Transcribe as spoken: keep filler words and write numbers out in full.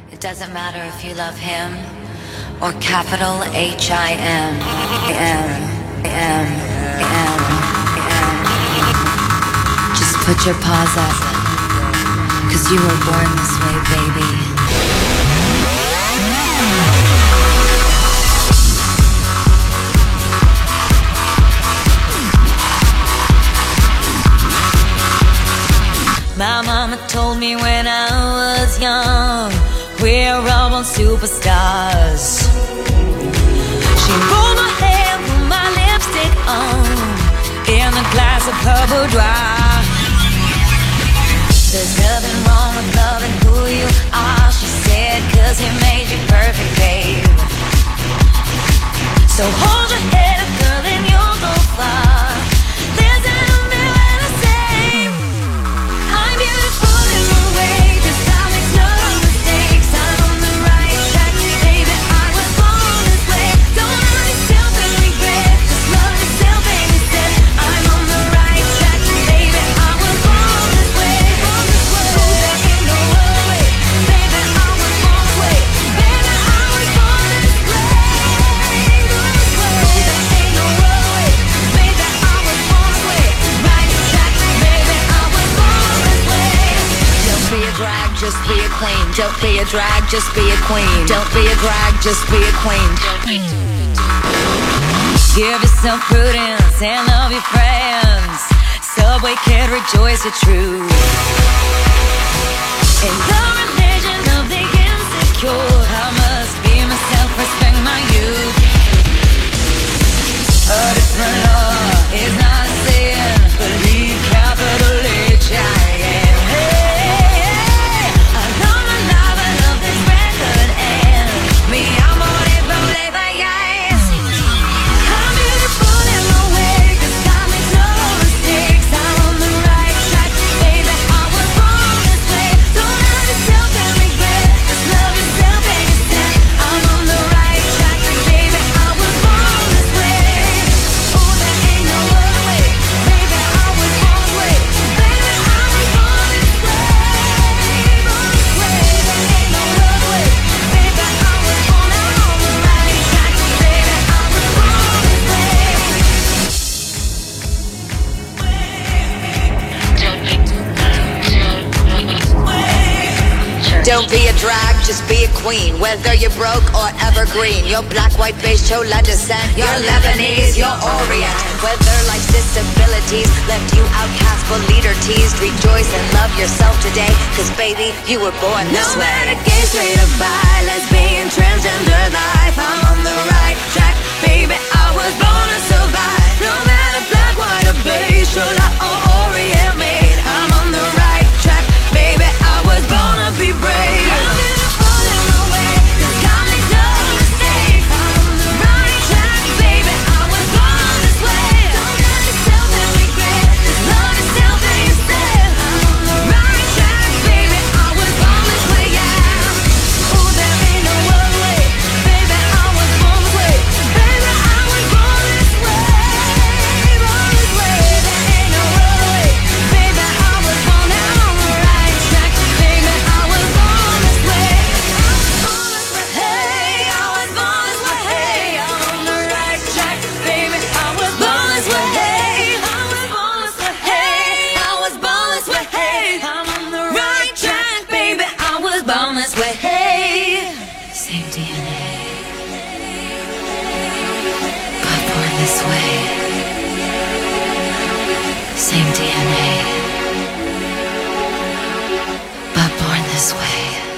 It doesn't matter if you love him or capital H I M. M, M, M, M. Just put your paws up, 'cause you were born this way, baby. My mama told me when I was young, we're all born superstars. She rolled my hair, put my lipstick on, in a glass of her boudoir. There's nothing wrong with loving who you are, she said, 'cause he made you perfect, babe. So hold your head up, girl, and you'll go far. Listen to me when I say I'm beautiful in my way, 'cause I make no mistakes. I'm on the right track, baby, I was born this way. Don't hurt yourself and regret, just love yourself and you said I'm on the right track, baby, I was born this way. Born this way. Oh, there ain't no other way, baby, I was born this way. Baby, I was born this way. Born this way. Oh, there ain't no other way, baby, I was born this way. Right track, baby, I was born this way. Don't be a drag, just be a queen. Don't be a drag, just be a queen. Don't be a drag, just be a queen. Give yourself prudence and love your friends. Subway kid, rejoice the truth. In the religion of the insecure, I must be myself, respect my youth. A different law is not a sin. Believe capital H I M. Hey, I love my life, I love this record, and me, I'm on it, but never guys. I'm beautiful in my way, 'cause I make no mistakes. I'm on the right track, baby, I was born this way. Don't hurt yourself and regret, just love yourself and you said I'm on the right track, baby, I was born this way. Oh, there ain't no other way, baby, I was born this way. Baby, I was born this way. Born this way. There ain't no other way, baby, I was born. I'm on the right track, baby, I was born this way. Don't be a drag, just be a queen. Whether you're broke or evergreen, you're black, white, beige, chola descent, you're Lebanese, you're Orient. Whether life's disabilities left you outcast but leader teased, rejoice and love yourself today, 'cause baby, you were born this way. No matter gay, straight or bi, lesbian, transgender life, I'm on the right track, baby, I was born to survive. No matter black, white or beige, chola or Orient made, I'm on the right track, baby, I was born to be brave. I'm beautiful in my way, 'cause I make no mistakes. I'm on the right track, baby, I was born this way. Don't hurt yourself and regret, just love yourself and you said I'm on the right track, baby, I was born this way, yeah. Oh, there ain't no other way, baby, I was born this way. Baby, I was born this way. Born this way. There ain't no other way, baby, I was born. I'm on the right track, baby, I was born this way. Hey, I was born this way. Hey, I'm on the right track, baby, I was born this way. Hey, I was born this way. Hey, I was born this way. Hey, I'm on the right track, baby, I was born this way. Hey, same D N A, but born this way. Same D N A, but born this way.